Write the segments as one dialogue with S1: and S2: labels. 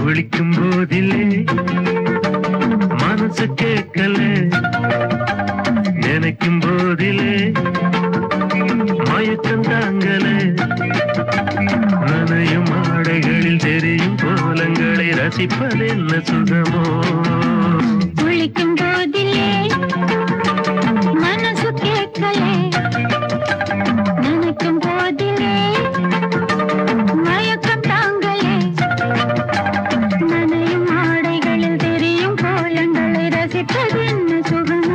S1: குளிக்கும் போதிலே மனசு கேட்கல, நினைக்கும் போதிலே மயக்கம் தாங்கல. நனையும் ஆடைகளில் தெரியும் கோலங்களை ரசிப்பதென்ன சுகமோ.
S2: குளிக்கும் போதிலே மனசு கேட்கல, நினைக்கும் போதிலே மயக்கம் தாங்கலே. நனையும் ஆடைகளில் தெரியும் கோலங்களை ரசிப்பதென்ன சுகமோ.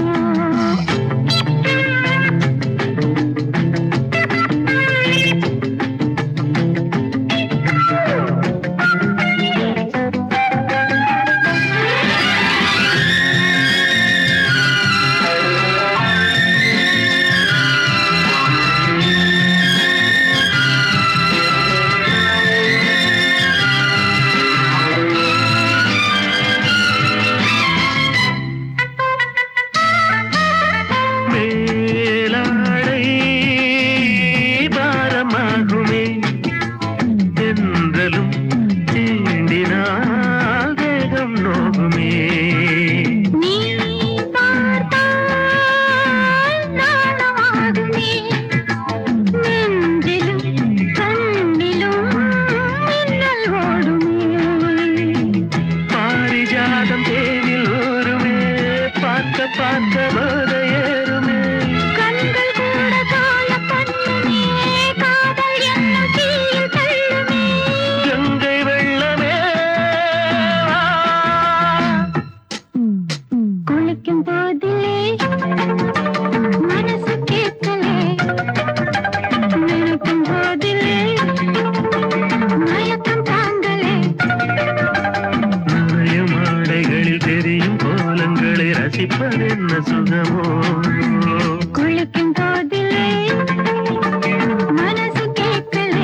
S1: பார்க்க போதையேறுமே
S2: கண்கள் கூட கால பண்ணுமே, காதல் என்ன தீயில் தள்ளுமே.
S1: கங்கை வெள்ளமே
S2: குளிக்கும் போதிலே மனசு கேட்கலே, நினைக்கும் போதிலே மயக்கம் தாங்கலே.
S1: நனையும் ஆடைகளில் தெரியும் கோலங்களை ரசிப்பதென்ன சுகமோ.
S2: குளிக்கும் போதிலே மனசு கேட்கலே.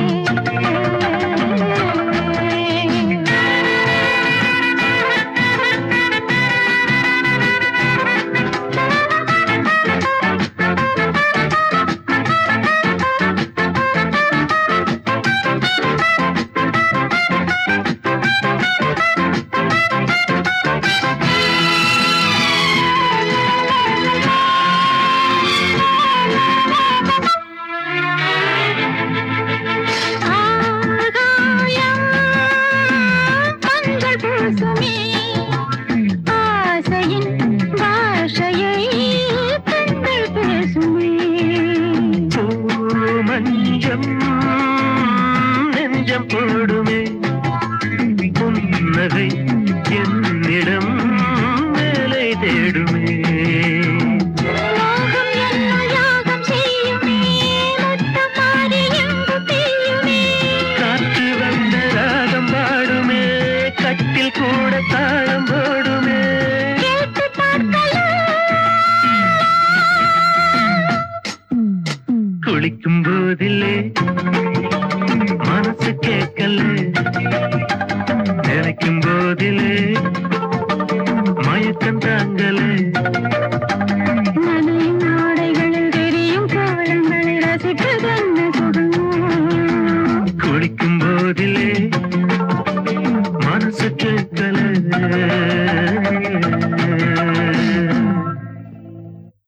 S1: நெஞ்சம் போடுமே புன்னகை என்னிடம் வேலை தேடுமே. காற்று வந்த ராகம் பாடுமே, கட்டில் கூட தாளம் போடுமே. குளிக்கும் போதிலே மனசு கேட்கல, நினைக்கும் போதிலே மயக்கம் தாங்கல.
S2: நனையும் ஆடைகளில் தெரியும் கோலங்களை ரசிப்பதென்ன சுகமோ.
S1: குளிக்கும் போதிலே மனசு கேட்கல.